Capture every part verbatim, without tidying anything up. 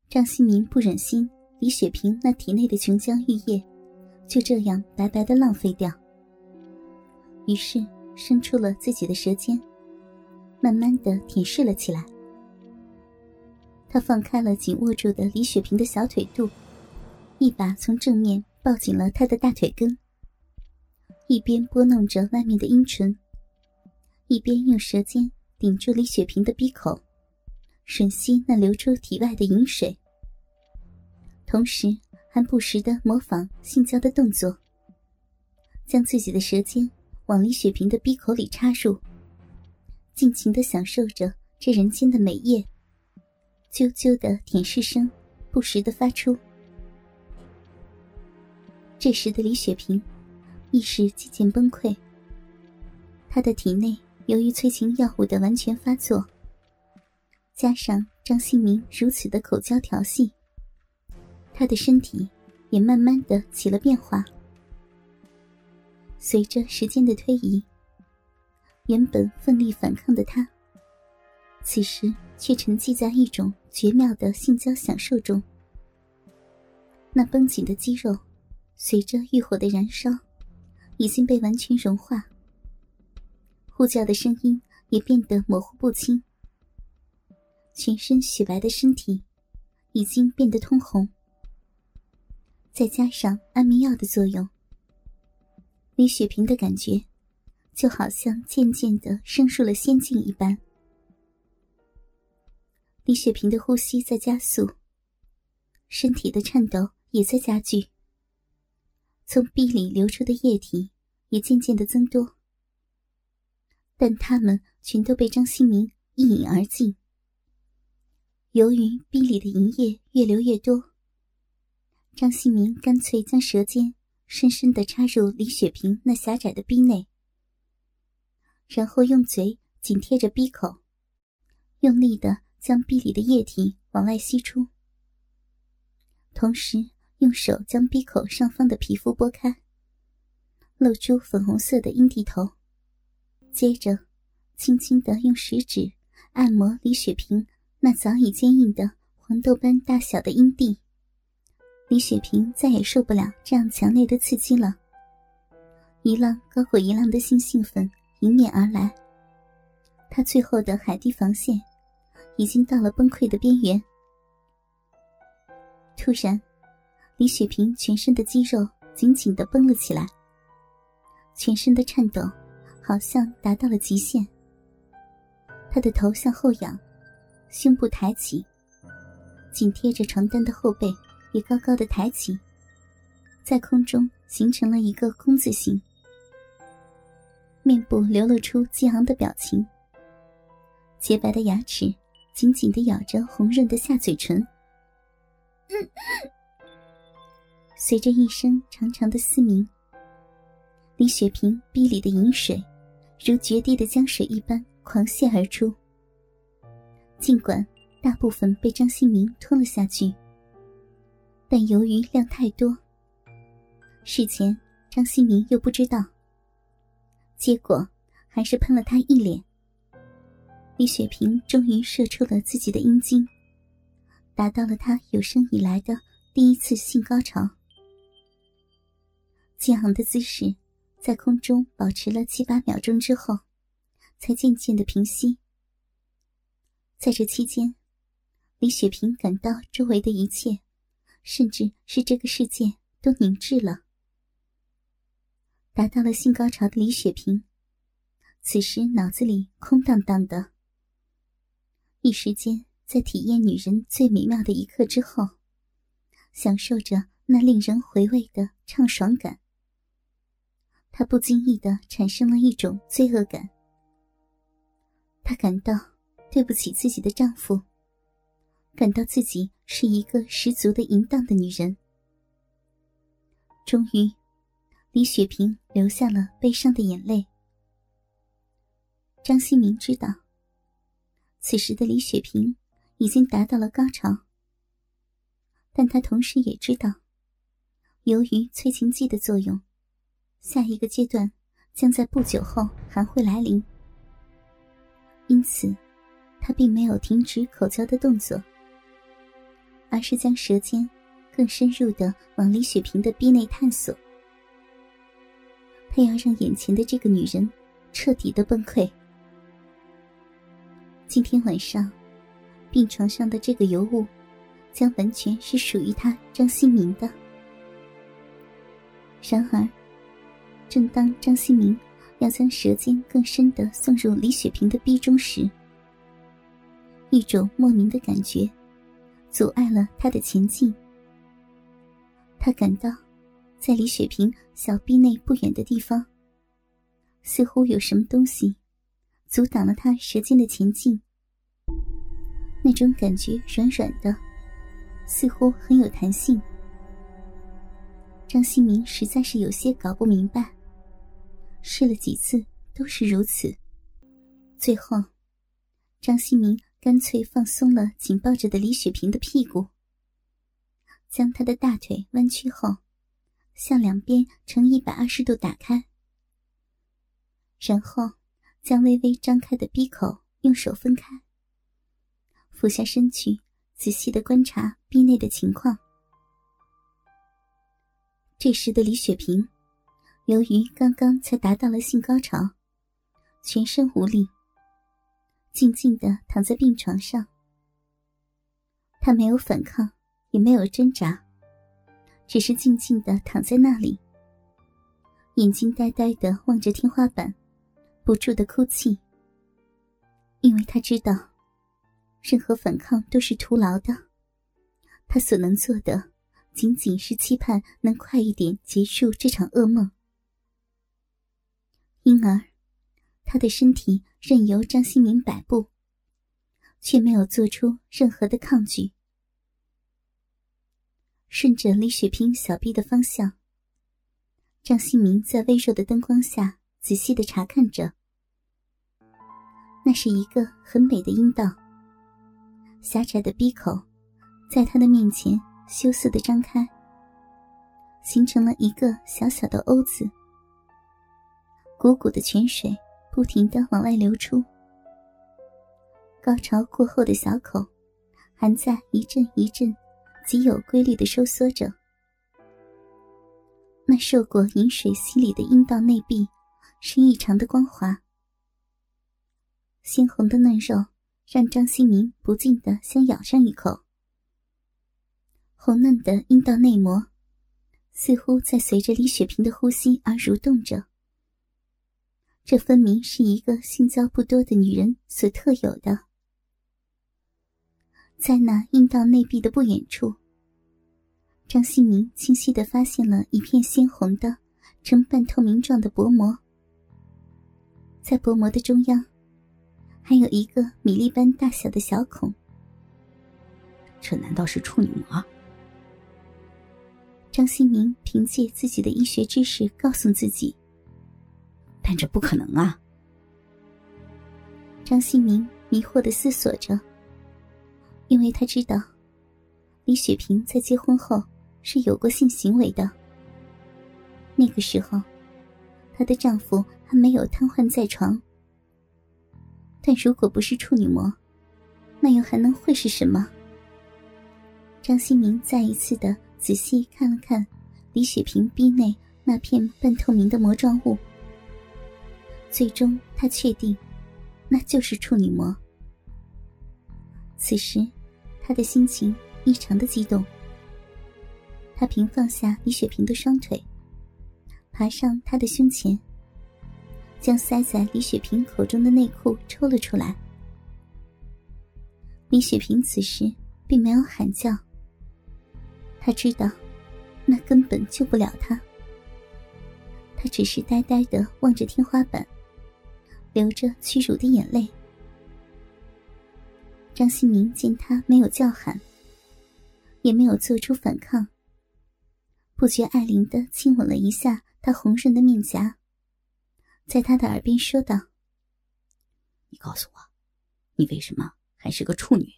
张新民不忍心李雪萍那体内的琼浆玉液就这样白白的浪费掉，于是伸出了自己的舌尖，慢慢的舔舐了起来。他放开了紧握住的李雪萍的小腿肚，一把从正面抱紧了她的大腿根，一边拨弄着外面的阴唇，一边用舌尖顶住李雪萍的鼻口，吮吸那流出体外的饮水，同时还不时地模仿性交的动作，将自己的舌尖往李雪萍的鼻口里插入，尽情地享受着这人间的美业。啾啾的舔舐声不时地发出。这时的李雪萍意识渐渐崩溃，她的体内由于催情药物的完全发作，加上张新民如此的口交调戏，她的身体也慢慢的起了变化。随着时间的推移，原本奋力反抗的她，此时却沉寂在一种绝妙的性交享受中。那绷紧的肌肉随着欲火的燃烧已经被完全融化，呼叫的声音也变得模糊不清，全身雪白的身体已经变得通红，再加上安眠药的作用，李雪萍的感觉就好像渐渐地升入了仙境一般。李雪萍的呼吸在加速，身体的颤抖也在加剧，从壁里流出的液体也渐渐的增多，但它们全都被张新民一饮而尽。由于壁里的银液越流越多，张新民干脆将舌尖深深地插入李雪萍那狭窄的壁内，然后用嘴紧贴着壁口，用力地将壁里的液体往外吸出，同时用手将鼻口上方的皮肤拨开，露出粉红色的阴蒂头，接着轻轻地用食指按摩李雪萍那早已坚硬的黄豆般大小的阴蒂。李雪萍再也受不了这样强烈的刺激了，一浪高过一浪的性兴奋迎面而来，她最后的海堤防线已经到了崩溃的边缘。突然，李雪萍全身的肌肉紧紧地绷了起来，全身的颤抖好像达到了极限。她的头向后仰，胸部抬起，紧贴着床单的后背也高高的抬起，在空中形成了一个空字形，面部流露出激昂的表情，洁白的牙齿紧紧地咬着红润的下嘴唇。随着一声长长的嘶鸣，李雪萍逼里的饮水如决堤的江水一般狂泻而出，尽管大部分被张新民吞了下去，但由于量太多，事前张新民又不知道，结果还是喷了他一脸。李雪萍终于射出了自己的阴茎，达到了她有生以来的第一次性高潮。激昂的姿势在空中保持了七八秒钟之后，才渐渐的平息。在这期间，李雪萍感到周围的一切，甚至是这个世界都凝滞了。达到了性高潮的李雪萍，此时脑子里空荡荡的，一时间在体验女人最美妙的一刻之后，享受着那令人回味的畅爽感，她不经意地产生了一种罪恶感。她感到对不起自己的丈夫，感到自己是一个十足的淫荡的女人。终于，李雪萍流下了悲伤的眼泪。张新民知道，此时的李雪萍已经达到了高潮，但他同时也知道，由于催情剂的作用，下一个阶段将在不久后还会来临。因此，他并没有停止口交的动作， 而是将舌尖更深入地往李雪萍的逼内探索。他要让眼前的这个女人彻底的崩溃。今天晚上，病床上的这个尤物将完全是属于他张新民的。然而，正当张新民要将舌尖更深地送入李雪萍的逼中时，一种莫名的感觉阻碍了他的前进。他感到在李雪萍小臂内不远的地方，似乎有什么东西阻挡了他舌尖的前进。那种感觉软软的，似乎很有弹性。张新民实在是有些搞不明白，试了几次都是如此。最后，张新民干脆放松了紧抱着的李雪萍的屁股，将她的大腿弯曲后向两边呈一百二十度打开，然后将微微张开的闭口用手分开，俯下身去仔细地观察壁内的情况。这时的李雪萍由于刚刚才达到了性高潮，全身无力，静静地躺在病床上。她没有反抗，也没有挣扎，只是静静地躺在那里，眼睛呆呆地望着天花板，不住地哭泣。因为她知道任何反抗都是徒劳的，她所能做的仅仅是期盼能快一点结束这场噩梦。因而她的身体任由张新民摆布，却没有做出任何的抗拒。顺着李雪萍小臂的方向，张新民在微弱的灯光下仔细地查看着。那是一个很美的阴道，狭窄的闭口在他的面前羞涩地张开，形成了一个小小的 O 字。汩汩的泉水不停地往外流出，高潮过后的小口还在一阵一阵极有规律地收缩着。那受过饮水洗礼的阴道内壁是异常的光滑，鲜红的嫩肉让张新民不禁地想咬上一口。红嫩的阴道内膜似乎在随着李雪萍的呼吸而蠕动着，这分明是一个性交不多的女人所特有的。在那阴道内壁的不远处，张新民清晰地发现了一片鲜红的呈半透明状的薄膜，在薄膜的中央还有一个米粒般大小的小孔。 这难道是处女膜？ 张新民凭借自己的医学知识告诉自己， 但这不可能啊。 张新民迷惑地思索着，因为他知道李雪萍在结婚后是有过性行为的。那个时候她的丈夫还没有瘫痪在床，但如果不是处女膜，那又还能会是什么？张新民再一次的仔细看了看李雪萍逼内那片半透明的膜状物，最终他确定那就是处女膜。此时他的心情异常的激动，他平放下李雪萍的双腿，爬上她的胸前，将塞在李雪萍口中的内裤抽了出来。李雪萍此时并没有喊叫，她知道那根本救不了她，她只是呆呆地望着天花板，流着屈辱的眼泪。张新民见她没有叫喊，也没有做出反抗，不觉爱怜地亲吻了一下她红润的面颊，在她的耳边说道： 你告诉我，你为什么还是个处女？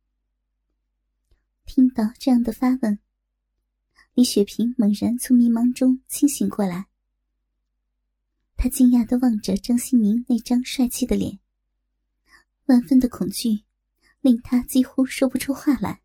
听到这样的发问，李雪萍猛然从迷茫中清醒过来。她惊讶地望着张新民那张帅气的脸，万分的恐惧令她几乎说不出话来。